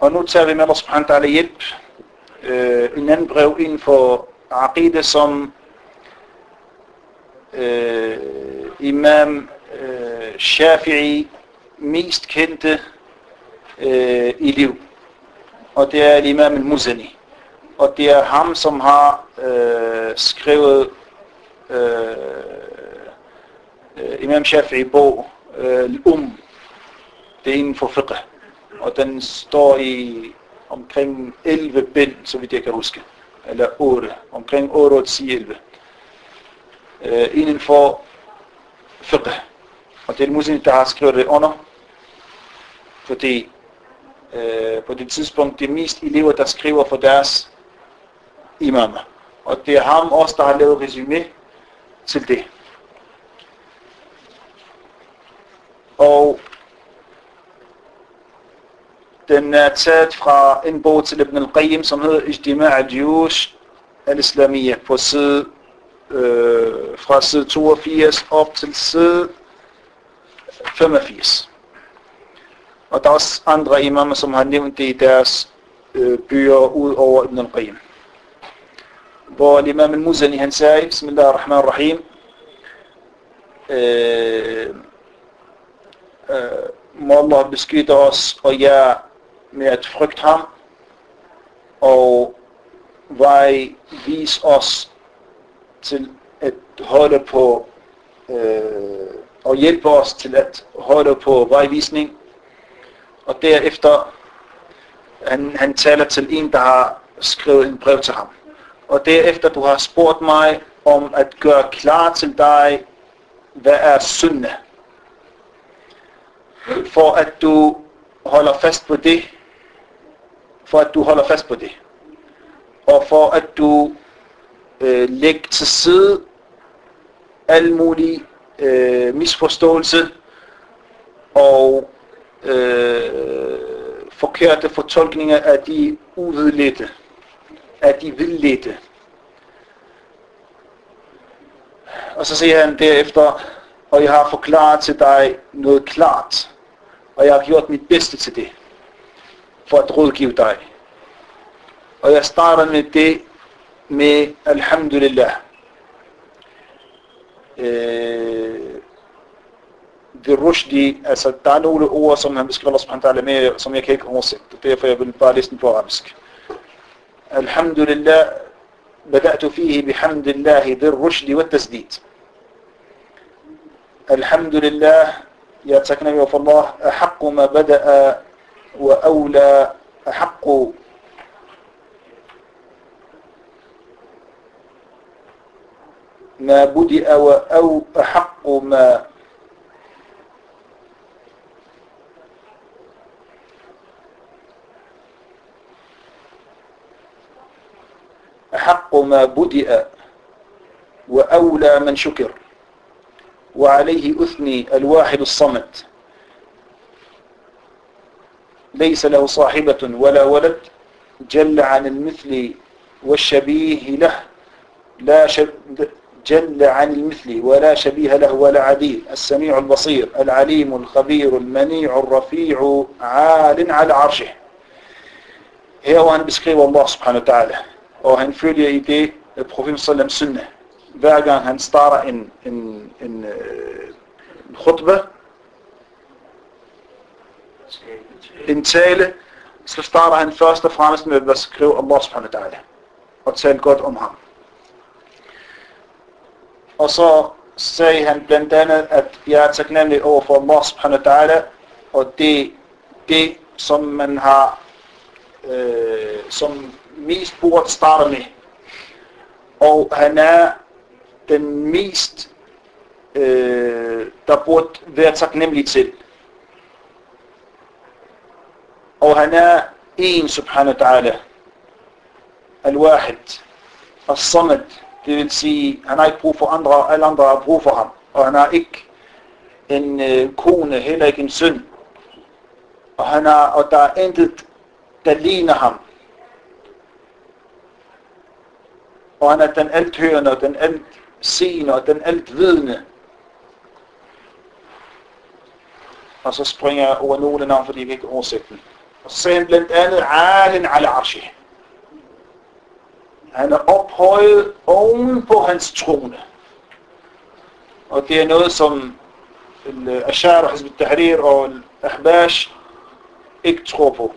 Og nu tager vi med Allah subhanahu wa ta'ala hjælp en anden brev inden for Aqida, som Imam Shafi'i mest kendte i liv. Og det er Imam al-Muzani. Og det er ham, som har skrevet Imam Shafi'i bog det er inden for fiqh. Og den står i omkring 11 bind, så vidt jeg kan huske. Eller 8. Omkring 8 og 10, 11. Inden for fiqh. Og det er Muzani, der har skrevet det under. Fordi på det tidspunkt, det er mest elever, der skriver for deres imamer. Og det er ham også, der har lavet resumé til det. Og den er taget fra en bog til Ibn al-Qayyim, som hedder Ijtima' al-Juyush al-Islamiyya, på side, fra side 82 op til side 85. Og der er også andre imamer, som har nævnt det i deres bøger ud over Ibn al-Qayyim. Hvor Imam al-Muzani han sagde, Bismillahirrahmanirrahim, må Allah beskytte os og jer med at frygte ham, og vis os til at holde på, og hjælpe os til at holde på vejvisning. Og derefter, han taler til en, der har skrevet en brev til ham. Og derefter, du har spurgt mig om at gøre klar til dig, hvad er sunnah. For at du holder fast på det. Og for at du lægger til side al mulig misforståelse og forkerte fortolkninger af de uvedledte, af de vildledte. Og så siger han derefter, og jeg har forklaret til dig noget klart, og jeg har gjort mit bedste til det, for at rådgive dig. Og jeg starter med det, med alhamdulillah. Det rushdi, altså der er nogle ord, som han beskriver Allah subhanahu wa ta'ala med, som jeg kan ikke oversætte. Derfor jeg vil bare læse den på arabisk. Alhamdulillah, بدأت فيه بحمد الله ذي الرشد والتسديد. الحمد لله يا تكنبي في الله أحق ما بدأ وأولى أحق ما بدأ أو أحق ما أحق ما بدأ وأولى من شكر وعليه أثني الواحد الصمد ليس له صاحبة ولا ولد جل عن المثل والشبيه له جل عن المثل ولا شبيه له ولا عديل السميع البصير العليم الخبير المنيع الرفيع عال على عرشه. Her hvor han beskriver Allah subhanahu wa ta'ala, og han følger i det profeten sallam sunnah. Hver gang han starter en khutbah, en tale, så starter han først og fremmest med at beskrive Allah subhanahu wa ta'ala og tale godt om ham. Og så sagde han blandt andet, at jeg er taknemmelig over for Allah subhanahu wa ta'ala, og det som man har som mest burde starte med. Og han er den mest der burde være taknemmelig til. Og han er en subhanahu wa ta'ala, al-wahid, al-samad, det vil sige, han har ikke brug for andre, alle andre har brug for ham. Og han har ikke en kone, heller ikke en søn. Og der er intet, der ligner ham. Og han er den althørende, og den altseende, og den altvidende. Og så springer jeg over nogle navn, fordi vi ikke oversætter den. Og så sagde han blandt andet, Alen ala arshi. Han er ophøjet oven på hans trone. Og det er noget, som Ashar, Hizb al-Tahrir og Ahbash ikke tror på.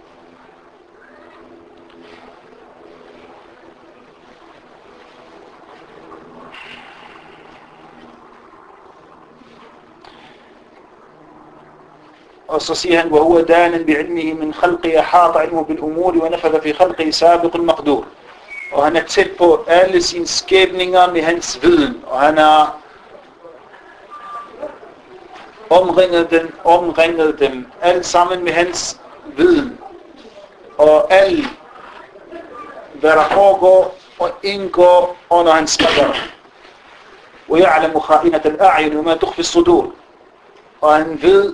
Og så siger han, وَهُوَ دَانٍ بِعِلْمِهِ مِنْ خَلْقِهِ حَاطَ عِلْمُهُ بِالْأُمُورِ وَنَفَذَ فِي خَلْقِهِ سَابِقُ الْمَقْدُورِ. Og han er tæt på alle sine skæbninger med hans viden, og han har omringet dem alt sammen med hans viden. Og alt, hvad der foregår og indgår under hans qadar. وَيَعْلَمُ خَائِنَةَ الْأَعْيُنِ وَمَا تُخْفِي الصُّدُورِ. Og han ved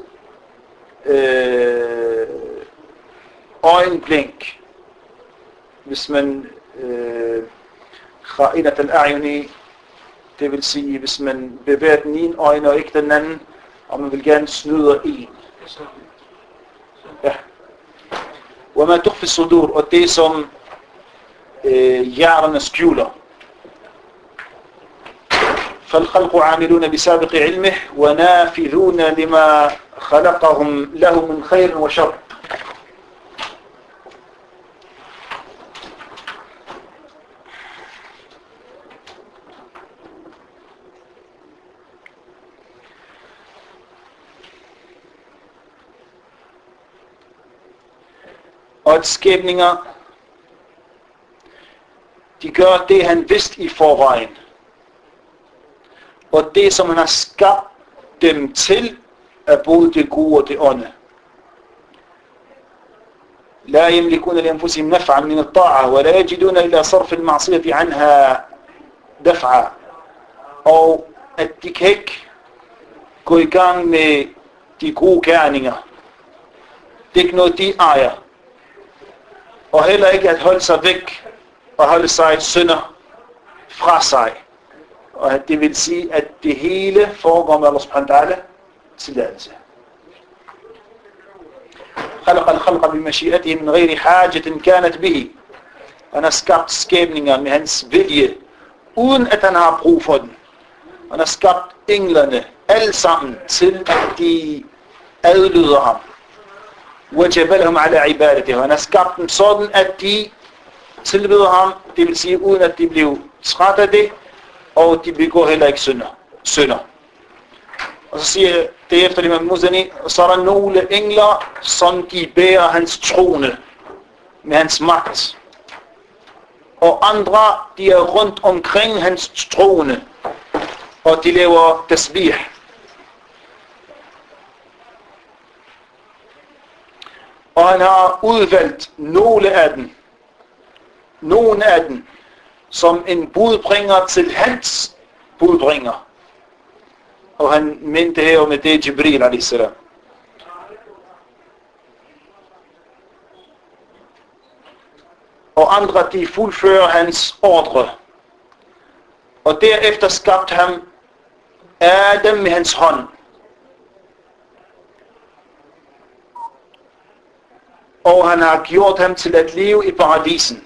øjenblink. Hvis man kha'inat al-a'yuni, det vil sige, hvis man bevæger den ene øjne og ikke den anden, og man vil gerne snyde en. Ja. وَمَا تُخْفِي الصُّدُورِ. Og det som hjerterne skjuler. فالخلق عاملون بسابق علمه ونافذون لما خلقهم له من خير وشر. Og at skæbninger, de gør det, han vidste i forvejen. Og det, som han har skabt dem til, er både det gode og det onde. لا يملكون لأنفسهم نفعا من الطاعة ولا يجدون إلى صرف المعصية عنها دفعا. Og at de kan ikke gå i gang med de gode gerninger. Det er ikke noget, de ejer. Og heller ikke at holde sig væk og holde sig synder fra sig. Og det vil sige, at det hele foregår med Allah subhanahu wa ta'ala tilladelse. خلق الخلق بمشيئته من غير حاجة كانت به. Han har skabt skabninger med hans vilje, uden at han har brug for den. Han har skabt englerne, alle sammen, til at de adlyder ham. وجبلهم على عبادته. Han har skabt dem sådan, at de tilbeder ham, det vil sige, uden at de bliver træt af det, og de begår heller ikke synder. Og så siger det efter Imam Muzani, så er der nogle engler, som de bærer hans trone med hans magt. Og andre, de er rundt omkring hans trone, og de laver tasbih. Og han har udvalgt nogle af dem, som en budbringer til hans budbringer. Og han mente her med det Jibril a.s. Og andre, de fuldfører hans ordre. Og derefter skabte han Adam med hans hånd. Og han har gjort ham til at leve i paradisen.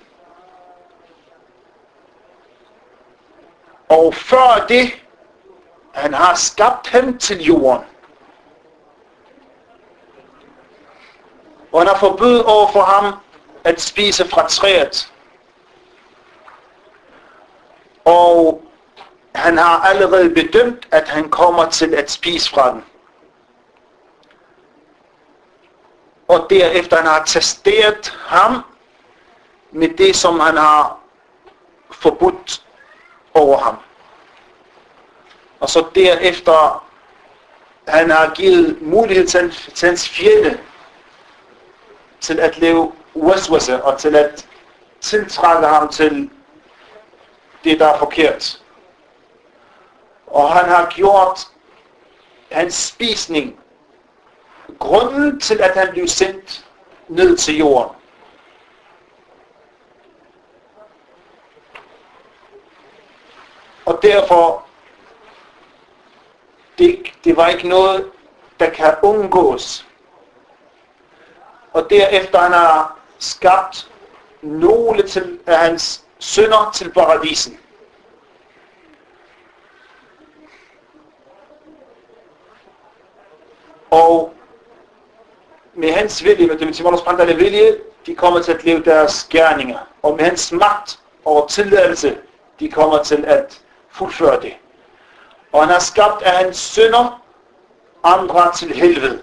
Og før det, han har skabt ham til jorden. Og han har forbudt over for ham at spise fra træet. Og han har allerede bedømt, at han kommer til at spise fra den. Og derefter han har testeret ham med det, som han har forbudt over ham. Og så derefter han har givet mulighed til hans fjende til at leve waswasa og til at tiltrække ham til det, der er forkert. Og han har gjort hans spisning grunden til, at han blev sendt ned til jorden. Og derfor, det var ikke noget, der kan undgås. og derefter han har skabt nogle af hans sønner til paradisen. Og med hans vilje, med det Allah subhanahu wa ta'ala vilje, de kommer til at leve deres gerninger. Og med hans magt og tilladelse, de kommer til at fuldføre det. Og han har skabt af hans sønner andre til helvede.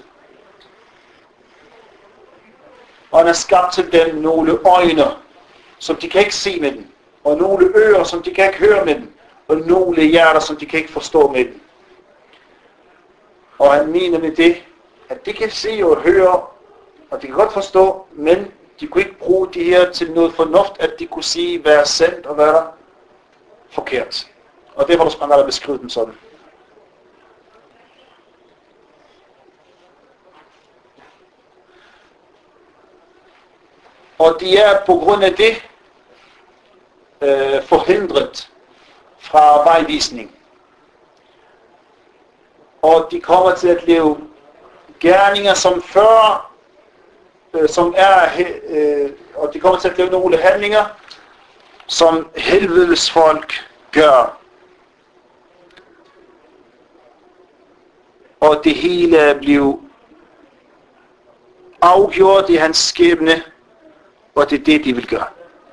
Og han har skabt til dem nogle øjne, som de kan ikke se med den. Og nogle ører, som de kan ikke høre med den. Og nogle hjerter, som de kan ikke forstå med den. Og han mener med det, at de kan se og høre, og de kan godt forstå, men de kunne ikke bruge det her til noget fornuft, at de kunne sige, hvad er sandt og hvad er forkert. Og det var der Allah beskrevet dem sådan. Og de er på grund af det forhindret fra vejvisning. Og de kommer til at leve gerninger som før, og de kommer til at lave nogle handlinger, som helvedes folk gør. Og det hele blev afgjort i hans skæbne, og det er det, de vil gøre.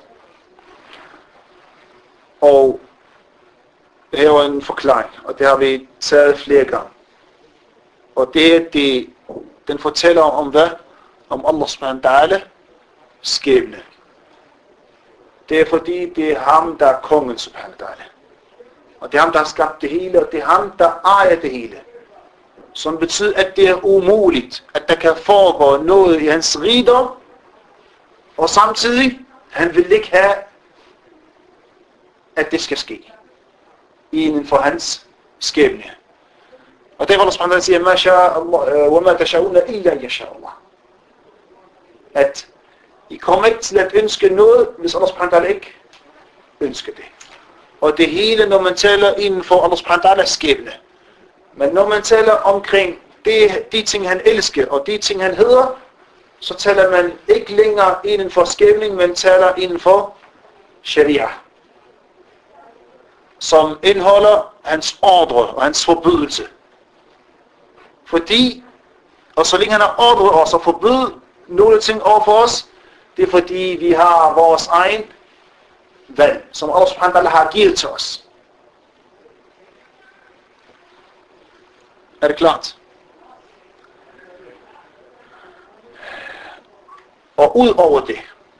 Og her er en forklaring, og det har vi taget flere gange. Og den fortæller om hvad? Om Allah subhanahu wa ta'ala skæbne. Det er fordi, det er ham, der er kongen subhanahu wa ta'ala. Og det er ham, der har skabt det hele, og det er ham, der ejer det hele. Som betyder, at det er umuligt, at der kan foregå noget i hans rigdom, og samtidig, han vil ikke have, at det skal ske inden for hans skæbne. Og det var Allah subhanahu wa ta'ala siger, ma sha'a Allah, wa ma tasha'una illa yasha Allah. At I kommer ikke til at ønske noget, hvis Allah subhanahu wa ta'ala ikke ønsker det. Og det hele, når man taler inden for Allah subhanahu wa ta'ala skæbne. Men når man taler omkring de ting, han elsker, og de ting, han hedder, så taler man ikke længere inden for skæbning, men taler inden for sharia. Som indeholder hans ordre og hans forbydelse. Fordi, og så længe han har ordret os at forbyde nogle ting over for os, det er fordi vi har vores egen valg, som Allah subhanahu wa ta'ala har givet til os. Er det klart? Og ud over det,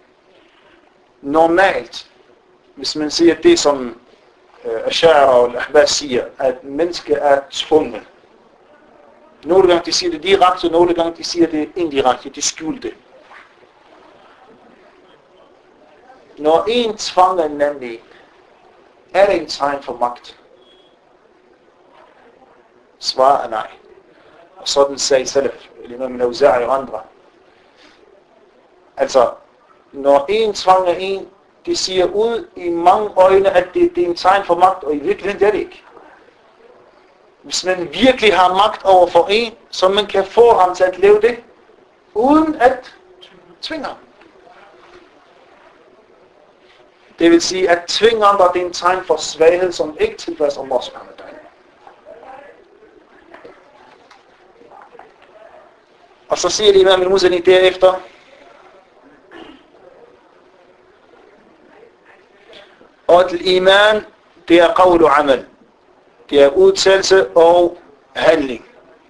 normalt, hvis man siger det som Ash'ara og Ahbaz siger, at mennesket er tvunget. Nogle gange de siger det direkte, og nogle gange de siger det indirekte, de skjuler det. Når en tvanger en anden, er det en tegn for magt? Svar er nej. Og sådan sagde Salaf, eller Imam al-Awza'i og andre. Altså, når en tvanger en, de siger ud i mange øjne, at det er en tegn for magt, og i virkeligheden er det ikke. Hvis man virkelig har magt over for en, så man kan få ham til at leve det, uden at tvinge ham. Det vil sige, at tvinge andre, det er en tegn for svaghed, som ikke tilpasser Allah subhanahu wa ta'ala. Og så siger Imam al-Muzani derefter, og iman, det er qawl og amal. Det er udtalelse og handling.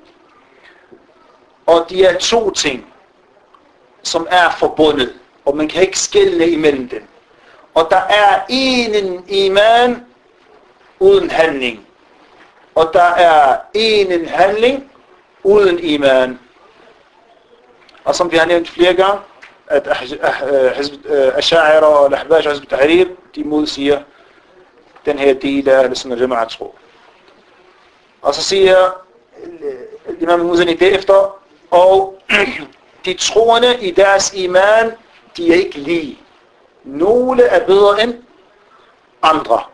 Og de er to ting, som er forbundet, og man kan ikke skelne imellem dem. Og der er en iman uden handling. Og der er en handling uden iman. Og som vi har nævnt flere gange, at Ash'ara og Ahbaz og Hizb ut-Tahrir, de modsiger den her del af Ahl-Sunnah Jama'at tro. Og så siger Imam al-Muzani derefter, og de troende i deres iman, de er ikke lige. Nogle er bedre end andre.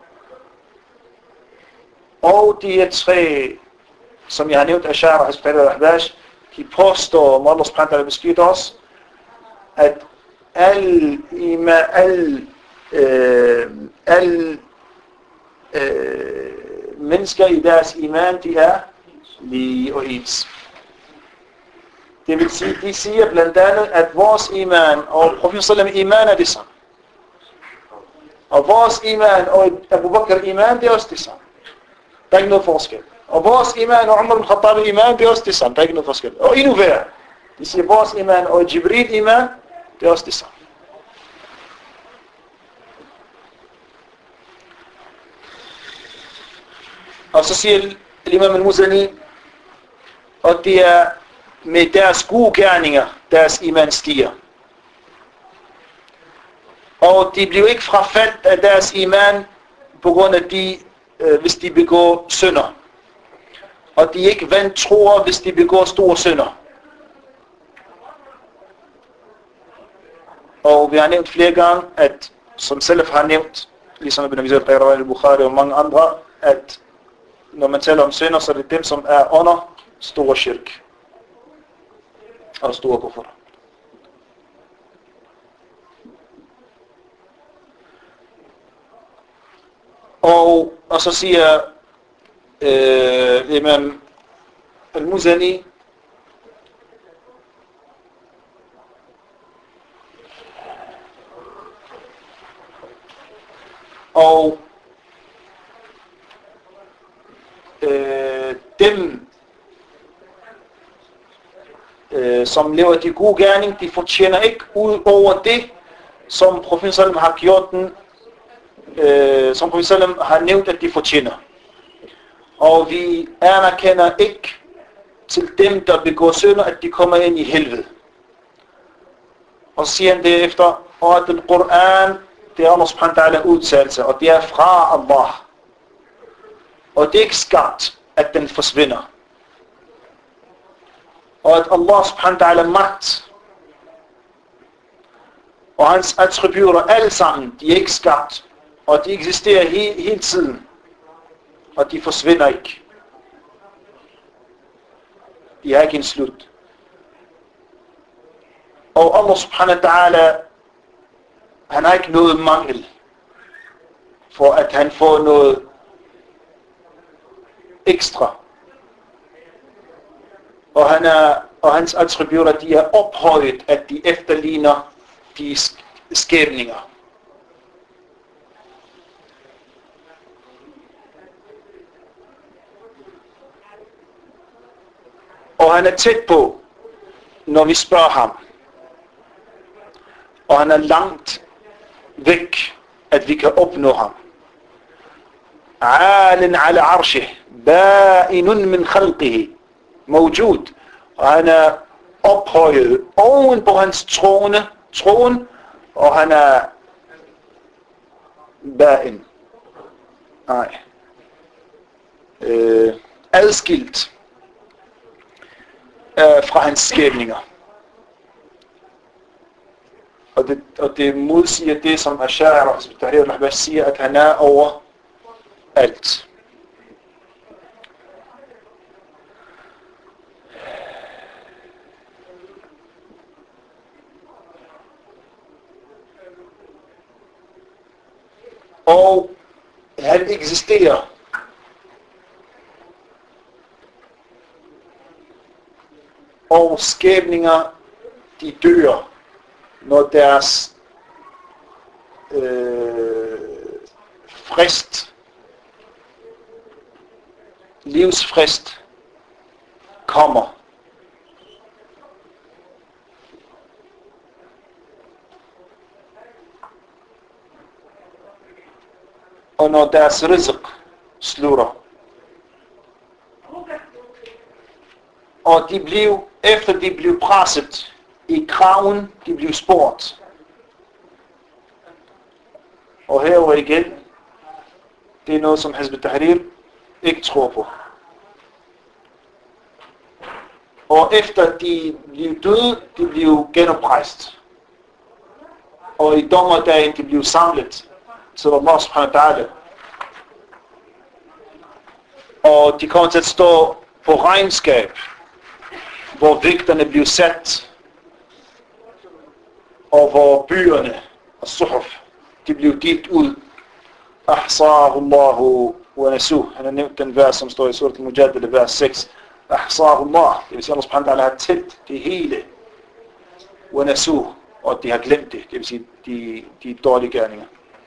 Og de er tre, som jeg har nævnt, Ash'ara, Hizb ut-Tahrir og Ahbaz, de påstår, om Allah subhanahu wa ta'ala beskylder os, at alle mennesker i deres iman, de er lige og ens. Det vil sige, de siger blandt andet, at vores iman og profeten sallam iman er det samme. Og vores iman og Abu Bakr iman, det er også det samme. Der er ikke noget forskel. Og vores iman og Umar al-Khattab iman, det er også det samme. Der er ikke noget forskel. Og endnu værre. De siger, vores iman og Jibril iman, det er også det samme. Og så siger Imam al-Muzani, og det er med deres gode gerninger, deres iman stiger. Og de bliver ikke frafaldt af deres iman på grund af hvis de begår synder. Og de er ikke vantroer, hvis de begår store synder. Og vi har nævnt flere gange, at som Salaf har nævnt, ligesom Ibn Abi Zayd al-Bukhari og mange andre, at når man taler om synder, så er det dem, som er under store shirk og store kufr. Og så siger Imam al-Muzani, og dem, som lever de gode gerning, de fortjener ikke ud over det, som profeten sallam har gjort den, som profeten sallam har nævnt, at de fortjener. Og vi anerkender ikke til dem, der begår synder, at de kommer ind i helvede. Og så siger han derefter, og at den Koran, det er Allah subhanahu wa ta'ala udtalelse, og det er fra Allah. Og det er ikke skabt, at den forsvinder. Og at Allah subhanahu wa ta'ala magt og hans attributter alle sammen, de er ikke skabt, og de eksisterer hele tiden, og de forsvinder ikke. De har ikke en slut. Og Allah subhanahu wa ta'ala, han har ikke noget mangel, for at han får noget ekstra. Og hans attributter, de er ophøjet, at de efterligner de skabninger. Og han er tæt på, når vi spørger ham. Og han er langt væk, at vi kan opnå ham. Alen ala arshih, ba'inun min khalqihi, mawjud. Og han er ophøjet oven på hans trone, og han er ba'in. Nej. Adskilt fra hans skabninger. Og det modsiger det, som Ash'ari og Tahrir al-Ahbas siger, at han er over alt. Og han eksisterer. Og skabninger, de dør, når deres livsfrist kommer. Og når deres rizq slutter. Og efter de blev presset i kraven, de blev spurgt. Og herover igen, det er noget, som Hizb ut-Tahrir ikke tror på. Og efter de blev døde, de blev genoprejst. Og i dommerdagen, de blev samlet til Allah subhanahu wa ta'ala. Og de kommer til at stå på regnskab, hvor vægterne blev sat. og hvor byerne og suhuf, de blev delt ud. Ahsahu Allahu wa nasuh. Han har nævnt den vers, som står i surat al-Mujadila, vers 6. Ahsahu Allah, det vil sige, Allah subhanahu wa ta'ala har tælt det hele. Wa nasuh, og de har glemt det, det vil sige, de dårlige gerninger.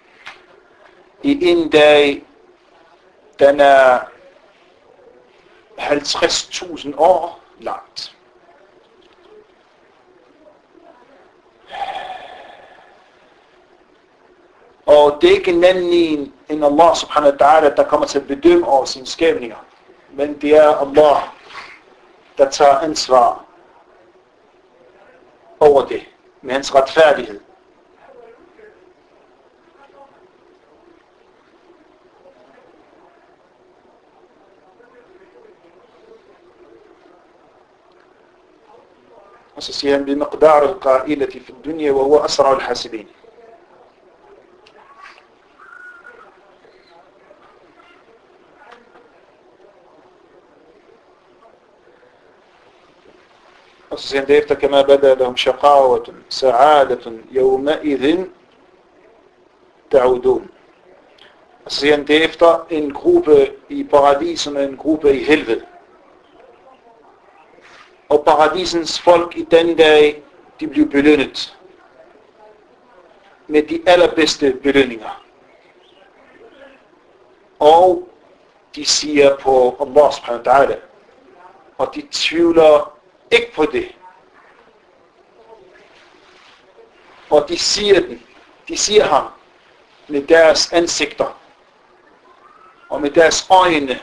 I en dag, den er 50.000 år langt. Og det er ikke en anden end Allah subhanahu wa ta'ala, der kommer til at bedømme over sine skabninger. Men det er Allah, der tager ansvar over det, med hans retfærdighed. Og så siger han, بمقدار القائلة في الدنيا وهو أسرع الحاسبين. Og så siger han derefter, كما بدا لهم شقاوة سعادة يومئذ تعودون. Og så siger han derefter, en gruppe i paradisen og en gruppe i helvede. Og paradisens folk i den dag, de blev belønnet med de allerbedste belønninger. Og de siger på Allah subhanahu wa ta'ala, og de tvivler ikke på det. Og de siger ham med deres ansigter og med deres øjne,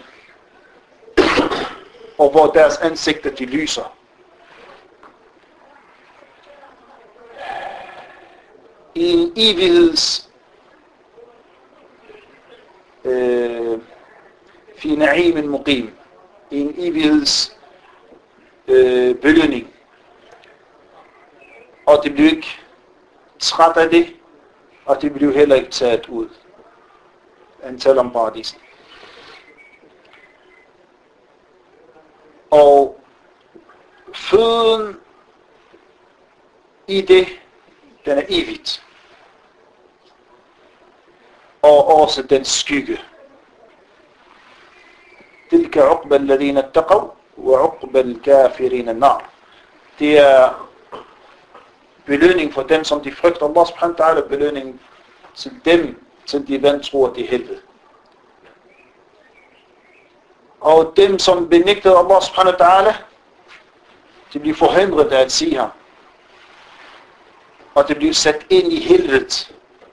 og hvor deres ansigter de lyser. I en evigheds fi na'im muqim, i en evigheds belønning. Og det blev ikke træt af det, og det blev heller ikke taget ud. Han taler om paradisen. Og føden i det, den er evigt. Og også den skygge. Tilka uqba alladhina attaqaw wa uqba al-kafirina an-nar. Det er belønning for dem, som de frygter Allah subhanahu wa ta'ala, belønning til dem, som de vantro til helvede. Og dem, som benægtede Allah subhanahu wa ta'ala, de bliver forhindret af at sige ham. Og det bliver sat ind i helvedet.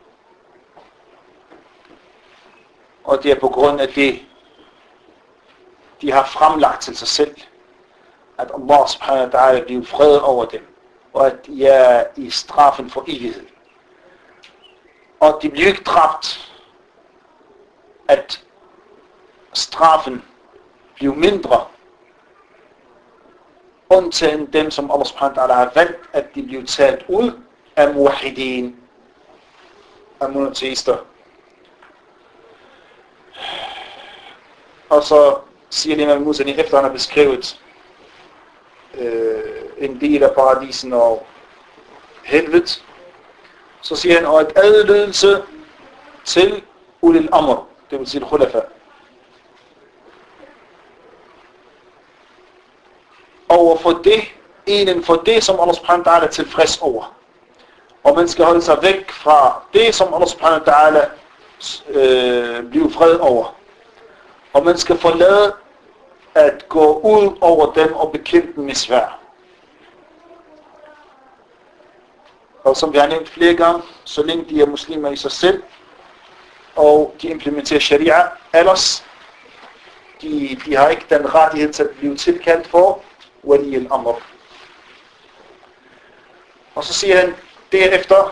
Og det er på grund af det, de har fremlagt til sig selv, at Allah subhanahu wa ta'ala bliver fred over dem, og at de er i straffen for evighed. Og de bliver ikke dræbt, at straffen bliver mindre, undtagen dem, som Allah subhanahu wa ta'ala har valgt, at de bliver taget ud af muwahidin, af monoteister. Og så siger Imam Muzani, efter han har beskrevet en del af paradisen og helvedet, så siger han, og et adlydelse til ulil amr, det vil sige khulafa. Og for det, enen for det, som Allah subhanahu wa ta'ala er tilfreds over. Og man skal holde sig væk fra det, som Allah subhanahu wa ta'ala bliver fred over. Og man skal forlade at gå ud over dem og bekæmpe dem med sværd. Og som vi har nævnt flere gange, så længe de er muslimer i sig selv, og de implementerer sharia, ellers de har ikke den rettighed til at blive tilkaldt for wali al-amr. Og så siger han derefter,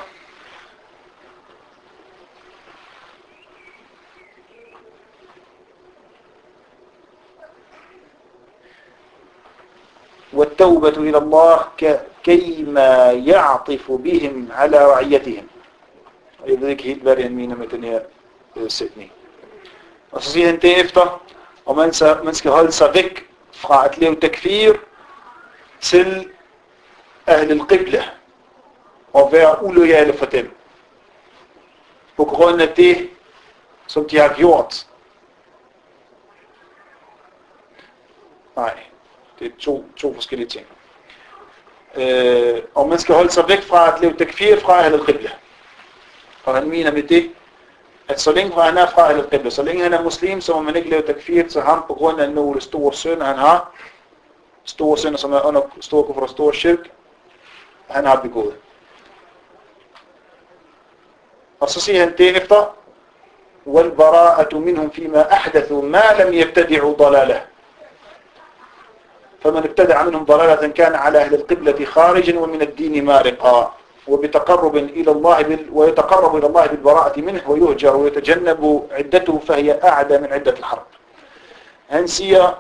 والتوبة إلى الله كيما يعطف بهم على رعيتهم. Jeg ved ikke helt, hvad det mener med den her sætning. Og så siger han derefter, og man skal holde sig væk fra at lave takfir til Ahl al-Qibla, og være uloyale for dem. På grund af det, som de har gjort. Nej, det er to forskellige ting. Og man skal holde sig væk fra at leve takfir fra al-qibla. Og han mener med det, at så længe han er fra al-qibla, så længe han er muslim, så må man ikke lave takfir til ham på grund af nogle store synder, han har. Store synder, som er under store kufr og store shirk, han har begået. Og så siger han derefter, وَالْبَرَاءَةُ مِنْهُمْ فِيمَا أَحْدَثُوا مَا لَمْ يَبْتَدِعُوا ضَلَالَهُ فمن ابتدع منهم ضلالة كان على أهل القبلة خارجا ومن الدين مارقا ويتقرب إلى الله بالبراءة منه ويهجر ويتجنب عدته فهي أعدى من عدة الحرب. Han siger,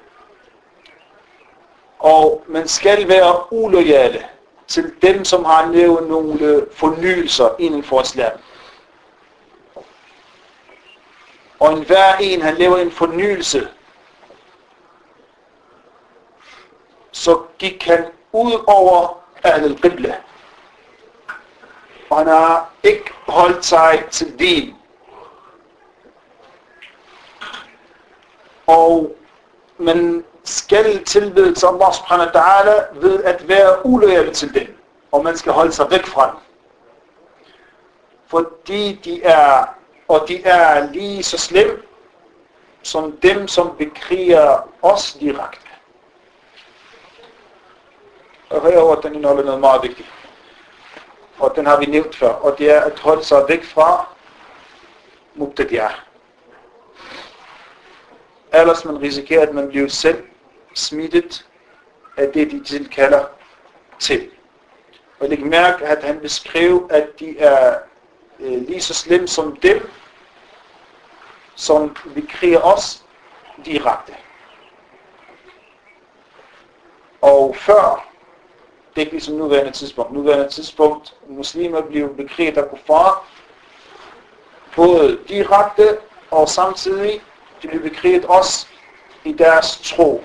og man skal være uloyale til dem, som har lavet nogle fornyelser inden for islam. Og enhver en, han laver en fornyelse, så gik han ud over al-qibla. Og han har ikke holdt sig til din. Og man skal tilbede til Allah subhanahu wa ta'ala ved at være uloyal til dem. Og man skal holde sig væk fra dem. Fordi de er lige så slem som dem, som bekriger os direkte. Og herovre, den indeholder noget meget vigtigt. Og den har vi nævnt før. Og det er at holde sig væk fra mubtadi'ah. Ellers man risikerer, at man bliver selv smittet af det, de tilkalder til. Og læg mærke, at han beskrev, at de er lige så slemme som dem, som bekriger os direkte. Og før, det er ikke ligesom nuværende tidspunkt. Nuværende tidspunkt, muslimer bliver bekriget af kuffar, både direkte og samtidig, de bliver bekriget også i deres tro.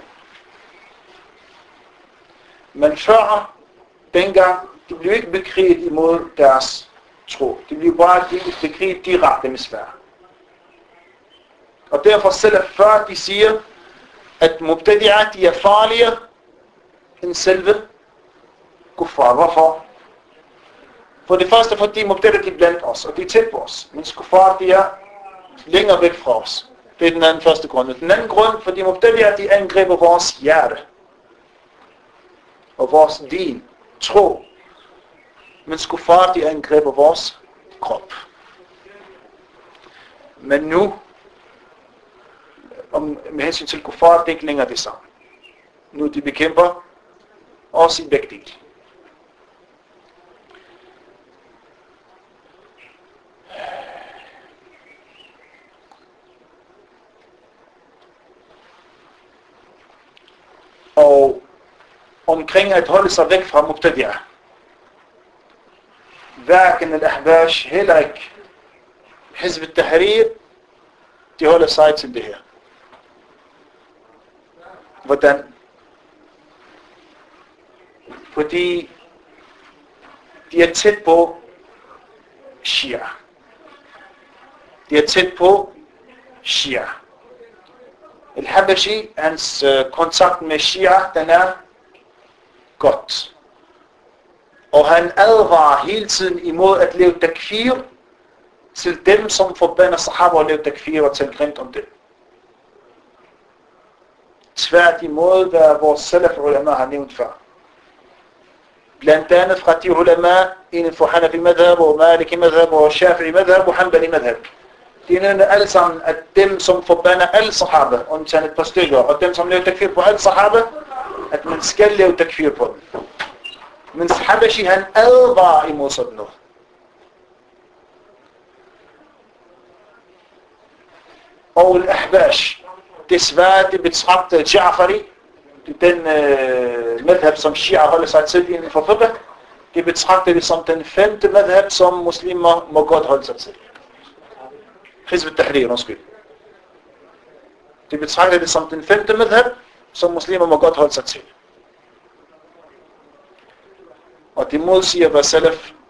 Men før, dengang, de blev ikke bekriget imod deres tro. De blev bare bekriget direkte med sværd. Og derfor selv før de siger, at mubtadi'ah, de er farligere end selve kuffar. Hvorfor? For det første, fordi mubtadi'ah, de er blandt os, og de er tæt på os. Men kuffar, de er længere væk fra os. Det er den anden første grund. Den anden grund, fordi mubtadi'ah, de angriber vores hjerte. Og vores din, tro. Men kuffar, de angriber vores krop. Men nu, med hensyn til kuffar, det er ikke længere det samme. Nu de bekæmper os i begge dele. Og omkring at holde sig væk fra mubtadi'ah. Hverken al-Ahbash, heller ikke Hizb al-Tahrir, de holder sig til det her. Hvordan? Fordi de er tæt på Shia. De er tæt på Shia. Al-Habashi, hans kontakt med Shia, den er godt. Og han advarer hele tiden imod at lave takfir til dem, som forbander sahaba og lave takfir og tale grimt om det. Tværtimod, hvad vores salaf ulama har nævnt før. Blandt andet fra de ulama inden for Hanafi madhab og Maliki madhab og Shafi'i madhab og Hanbali madhab. De nævner alle sammen, at dem, som forbander alle sahaba, undtagen et par stykker, og dem, som laver takfir på alle sahaba, at man skal lave takfir på dem. Men Habashi, han advarer imod sådan noget. Og al-Ahbash, desværre det betragter Ja'fari, den madhab, som Shia holder sig til inden for fiqh, det betragter det som den femte madhab, som muslimer må godt holde sig til. Hizb al-Tahrir, undskyld. Det betragter det som den femte madhab, som muslimer må godt holde sig til. Og det modsiger, hvad salaf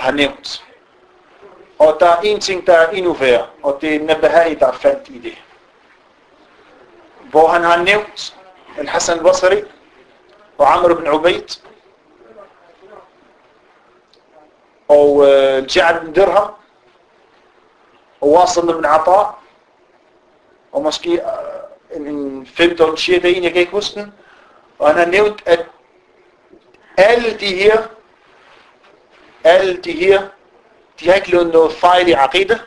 har nævnt. Og der er en ting, der er endnu værre, og det er Nabahani, der er faldt i det. Hvor han har nævnt Al-Hassan al-Basri og Amr ibn Ubayd og Ja'ad ibn Dirham og Wasil ibn Ata og måske en femte og en sjette en, jeg kan ikke huske den. Og han har nævnt, at alle de her, de har ikke lavet noget fejl i aqidah,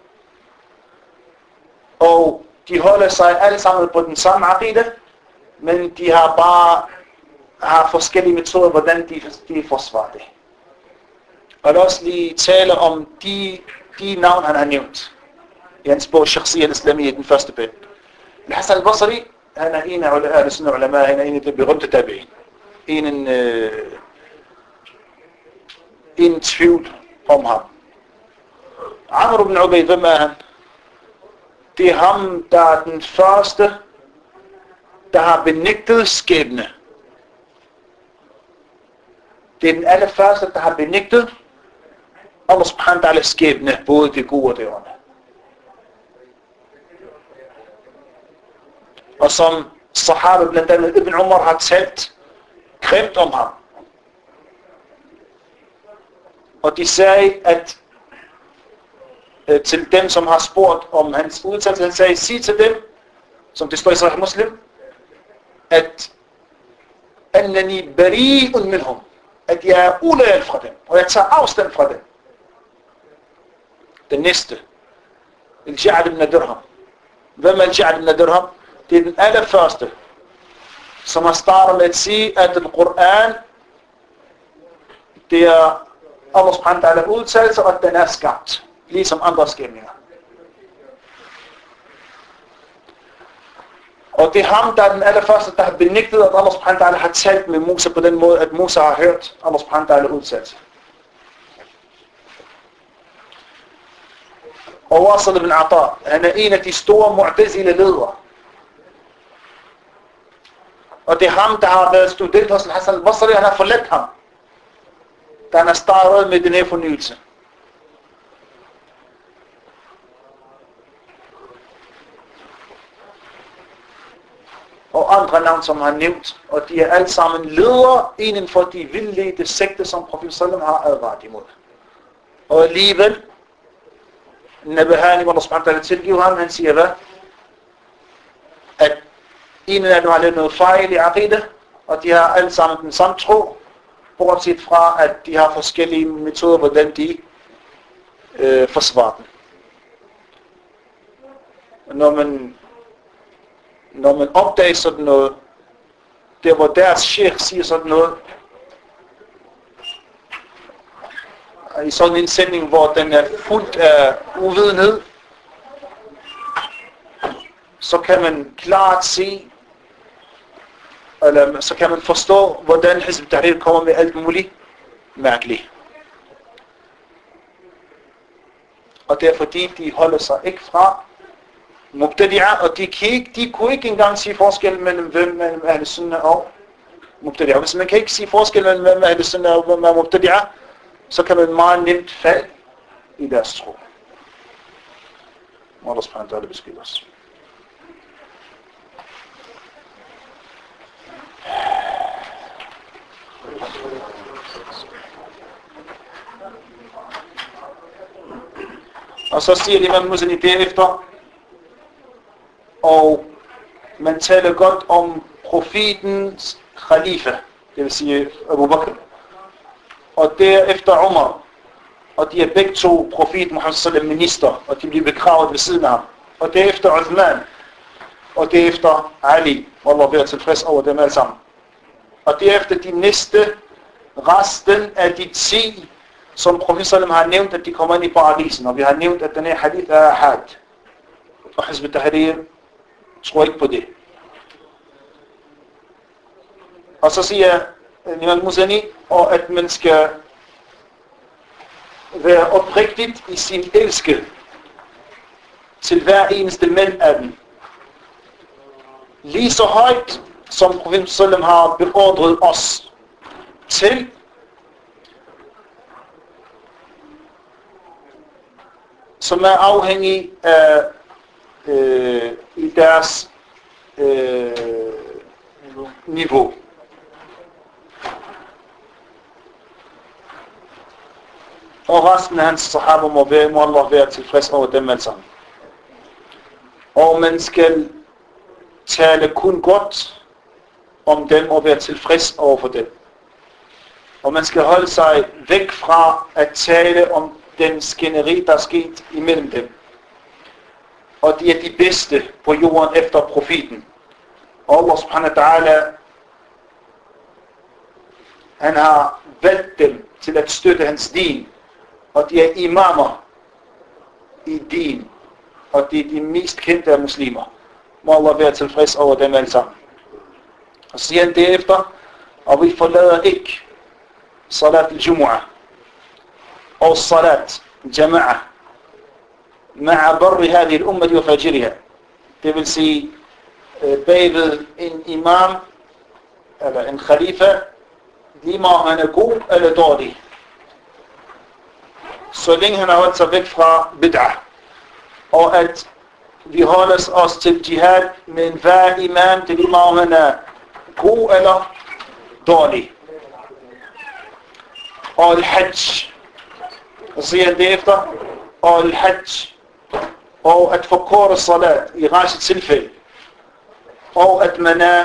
og de holder sig alle sammen på den samme aqidah, men de har bare forskellige metoder, hvordan de forsvarer det. Og lad os lige tale om de navn, han har nævnt i hans bog Shakhsiyya al-Islamiyya i den første bog. Al-Hassan al-Basri, han er en af al-Sunnah ulama, han er en af de berømte tabi'in. En tvivl om ham. Amr ibn Ubayd, hvem er han? Det er ham, der er den første, der har benægtet skæbne. Det er den allerførste, der har benægtet Allah subhanahu wa ta'ala skæbne, både det gode og det onde. Og som sahaba blandt andet Ibn Umar har talt grimt om ham. Og de sagde, at til dem, som har spurgt om hans udtalelse, han sagde, sig til dem, som det står i Sahih Muslim, at annani bari'un minhum, at jeg er uloyal fra dem, og jeg tager afstand fra dem. Den næste, Al-Ja'ad ibn Dirham. Hvem er Al-Ja'ad ibn Dirham? Det er den allerførste, som har startet med at sige, at den Koran, det er Allah subhanahu wa ta'ala udtalelse, og den er skabt, ligesom andre skabninger. Og det er ham, der er den allerførste, der har benægtet, at Allah subhanahu wa ta'ala har talt med Musa på den måde, at Musa har hørt Allah subhanahu wa ta'ala udtalelse. Og Wasil ibn Ata, han er en af de store mu'tazile ledere. Og det er ham, der har været student hos Hassan al-Basri, han har forladt ham, da han har startet med den her fornyelse. Og andre navn, som han har nævnt, og de er alle sammen ledere inden for de vildledte sekter, som Profet sallam har advaret imod. Og alligevel, Nabahani, hvor Allah subhanahu wa ta'ala tilgiver ham, han siger hvad? At ingen af dem har lavet noget fejl i aqidah, og de har alle sammen den samme tro, bortset fra, at de har forskellige metoder, hvordan de forsvarer den. Når man opdager sådan noget, der hvor deres sheikh siger sådan noget, i sådan en sætning, hvor den er fuldt af uvidenhed, så kan man klart se, eller så kan man forstå, hvordan Hizb Tahrir kommer med alt muligt mærkeligt. Og det er fordi, de holder sig ikke fra Mubtadi'a, og de kunne ikke engang sige forskel mellem Ahl Sunnah og Mubtadi'a. Hvis man kan ikke sige forskel mellem Ahl Sunnah og hvem er Mubtadi'a, så kan man meget nemt falde i deres tro. Må Allah subhanahu wa ta'ala beskyde os. Og så siger Imam Muzani derefter, og man taler godt om profetens khalifa, det vil sige Abu Bakr, og derefter Umar, og de er begge to profet Muhammad sallam minister, og de bliver begravet ved siden af ham, og derefter Uthman, og derefter Ali, og Allah bliver tilfreds over dem alle sammen. Og derefter de næste, resten af de 10, som Profet sallam har nævnt, at de kommer ind i paradisen, og vi har nævnt, at den her hadith er ahad. Og Hizb Tahrir tror ikke på det. Og så siger Imam Muzani, og at man skal være oprigtigt i sin elske til hver eneste mænd af dem. Lige så højt, som Profet sallam har beordret os til som er afhængig af i deres niveau. Og resten af hans sahaba må Allah være tilfreds over dem alle sammen. Og man skal tale kun godt om dem og være tilfreds over for dem. Og man skal holde sig væk fra at tale om den skænderi, der er sket imellem dem. Og de er de bedste på jorden efter profeten. Og Allah subhanahu wa ta'ala, han har valgt dem til at støtte hans din. Og de er imamer i din. Og de er de mest kendte af muslimer. Må Allah være tilfreds over dem alle sammen. Og siger han derefter, og vi forlader ikke salat al-jumu'ah og salat jama'a ma'a barri hadhihi al-ummati wa fajiriha. Det vil sige bagved en imam eller en khalifa, lige meget han er god eller dårlig, så længe han har holdt sig væk fra bid'ah, og at vi holder os til jihad med enhver imam, det lige meget han er god eller dårlig. Og al-hajj, og siger han derefter, og al-hajj, og at forkorte salat i rejse tilfælde, og at man er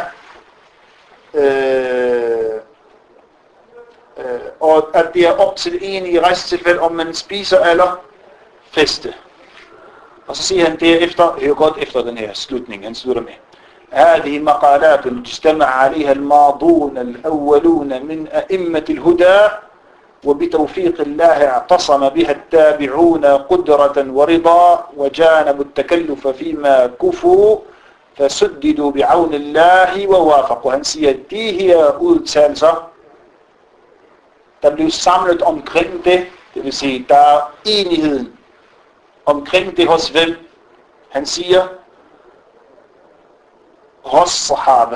og at det er op til en i rejsetilfælde, om man spiser eller feste. Og så siger han derefter, hør godt efter den her slutning, han slutter med. هذه مقالات اجتمع عليها الماضون الأولون من أئمة الهدى وبتوفيق الله اعتصم بها التابعون قدرة ورضا وجانبوا التكلف فيما كفوا فسددوا بعون الله ووافقوا. Han siger, at de her udtalelser, der blev samlet omkring det vil sige, der er enigheden omkring det hos hvem? Han siger, hos sahaba.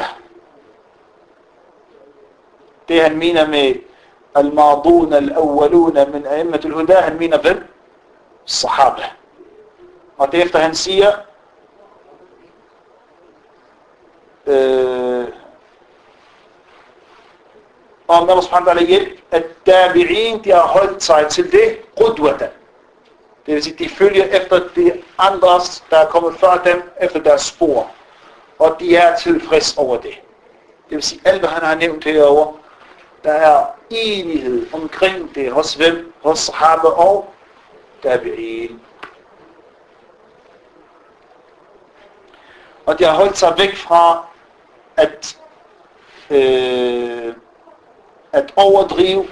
Det han mener med al-madun al-awwaluna min a'immat al-huda, han mener hvem? Sahaba. Og derefter han siger, om Allah subhanahu wa ta'ala hjælp, at tabi'in, de har holdt sig til det qudwatan. Det vil sige, de følger efter de andres, der er kommet før dem, efter deres spor. Og de er tilfreds over det. Det vil sige, alt hvad han har nævnt herover, der er enighed omkring det hos hvem? Hos sahaba og tabi'in. Og de har holdt sig væk fra at overdrive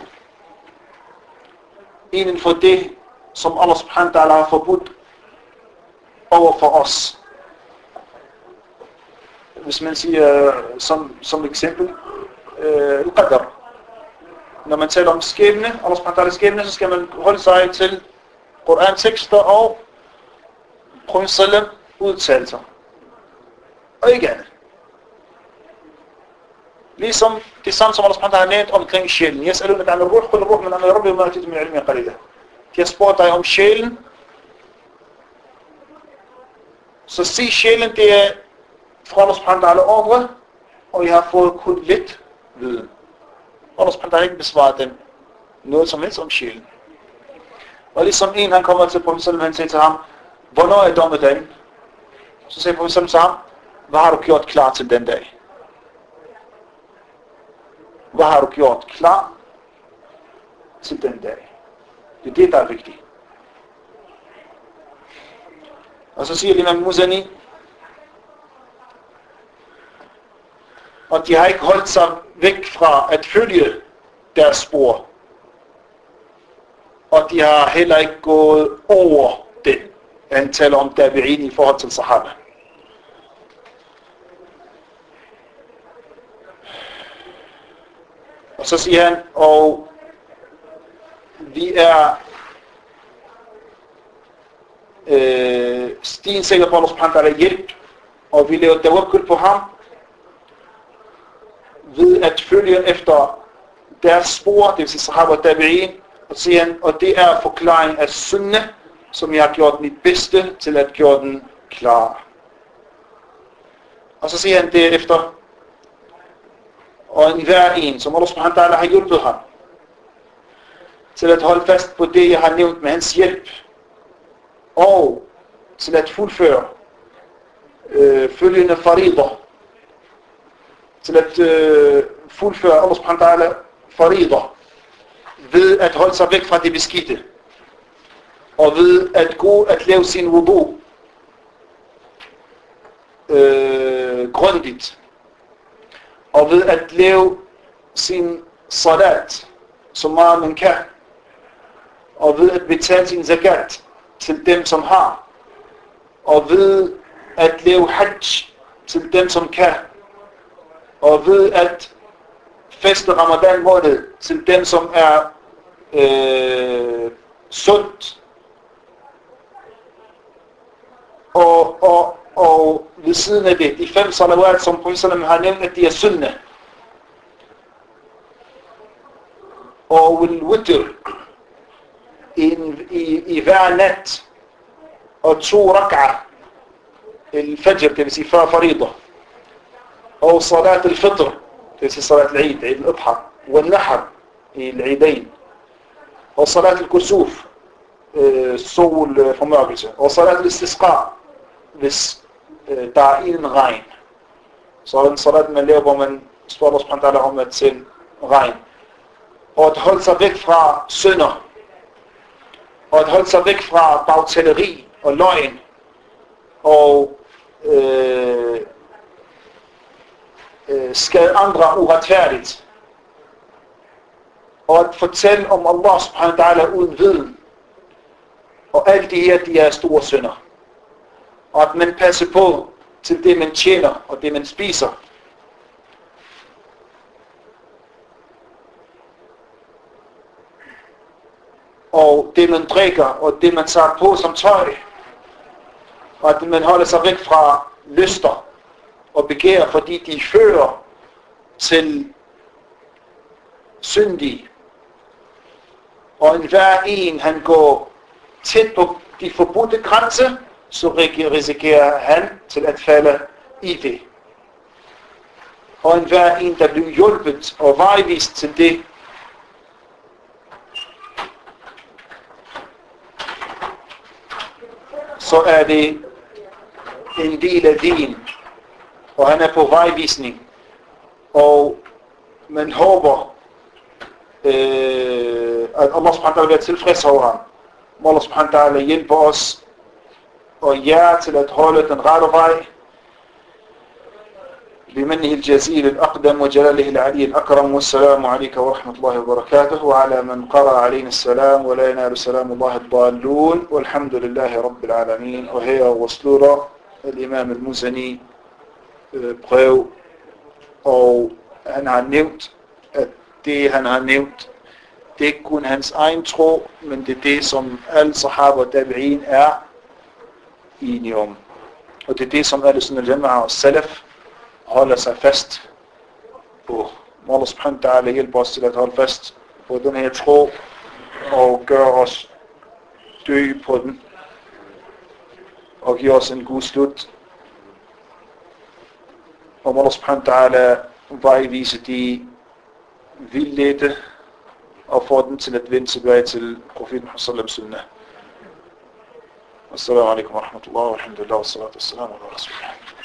inden for det, som Allah subhanahu wa ta'ala har forbudt over for os. Hvis man siger som eksempel al-qadr. Når man taler om skæbne, Allah subhanahu wa ta'ala skæbne, så skal man holde sig til Koran-tekster og Profet sallam udtalelser. Og ikke andet. Ligesom det samme som Allah subhanahu wa ta'ala har nævnt omkring sjælen. Yas'alunaka 'anil ruh, qul ruh min amri rabbi wa ma utitu min ilmin qalila. De har spurgt dig om sjælen. Så sig sjælen, det er fra Allah subhanahu wa ta'ala ordre, og jeg har fået kun lidt viden. Allah subhanahu wa ta'ala ikke besvaret dem noget som helst om sjælen. Og ligesom en, han kommer til Profet sallam, han siger til ham, hvornår er dommedagen? Så siger Profet sallam til ham, hvad har du gjort klar til den dag? Hvad har du gjort klar til den dag? Det er det, der er vigtigt. Og så siger Imam Muzani, og de har ikke holdt sig væk fra at følge deres spor. Og de har heller ikke gået over det. Han taler om tabi'in i forhold til sahaba. Og så siger han, og vi er stensikker på Allah subhanahu wa ta'ala hjælp, og vi laver tawakkul på ham, ved at følge efter deres spor, det vil sige sahaba og tabi'in, og siger han, og det er forklaring af sunnah, som jeg har gjort mit bedste til at gøre den klar. Og så siger han derefter, og enhver en, som Allah subhanahu wa ta'ala har hjulpet ham, til at holde fast på det, jeg har nævnt med hans hjælp, og til at fuldføre følgende farider, til at fuldføre Allah subhanahu wa ta'ala farider, ved at holde sig væk fra det beskidte, og ved at gå at lave sin wudu grundigt, og ved at lave sin salat så meget man kan, og ved at betale sin zakat til dem som har, og ved at lave hajj til dem som kan, og ved at feste Ramadan måned til dem som er sundt, og ved siden af det, de 5 salawat, som Profeten har nævnt, at de er sunnah, og witr i hver nat, og 2 rak'ah al-fajr, det vil sige 40 farider, og salat al-fitr, det vil sige salat al-eid, Eid al-Adha, og al-Nahr i al-Eidain, og salat al-Kusuf, solformørkelse, og salat al-Istisqa, hvis der er en regn. Så er den salat, man laver, hvor man spørger Allah subhanahu wa ta'ala om at sende regn. Og at holde sig væk fra synder, og at holde sig væk fra bagtaleri og løgn, og skade andre uretfærdigt, og at fortælle om Allah subhanahu wa ta'ala uden viden, og alt det her, de er store synder. Og at man passer på til det man tjener og det man spiser, og det man drikker og det man tager på som tøj, og at man holder sig væk fra lyster og begær, fordi de fører til syndige. Og enhver en han går tæt på de forbudte grænser, så risikerer han til at falde i det. Og enhver en der bliver hjulpet og vejvist til det, så er det en del af din, og han er på vejvisning, og man håber at Allah subhanahu wa ta'ala vil tilfreds over ham. Må Allah subhanahu wa ta'ala hjælpe os og jer til at holde den rette vej بمنه الجزيل الأقدم وجلاله العلي الأكرم. والسلام عليك ورحمة الله وبركاته وعلى من قرأ علينا السلام ولا ينال سلام الله الضالون والحمد لله رب العالمين. وهي وصلورة الإمام المزني brev, og han har nævnt, at det han har nævnt, det er ikke kun hans egen tro, men det er det, som alle sahaba og tabi'in er enige om. Og det er det, som alle sunnah al-jama'a og salaf holder sig fast på. Må Allah subhanahu wa ta'ala hjælpe os til at holde fast på den her tro, og gøre os dø på den, og give os en god slut. Og må Allah subhanahu wa ta'ala vejvise de vildledte, og få den til at vende tilbage til profeten Muhammad sallallahu alaihi wasallam. Assalamu alaikum wa rahmatullahi wa alhamdulillah wa salatu wassalamu ala rasulillah.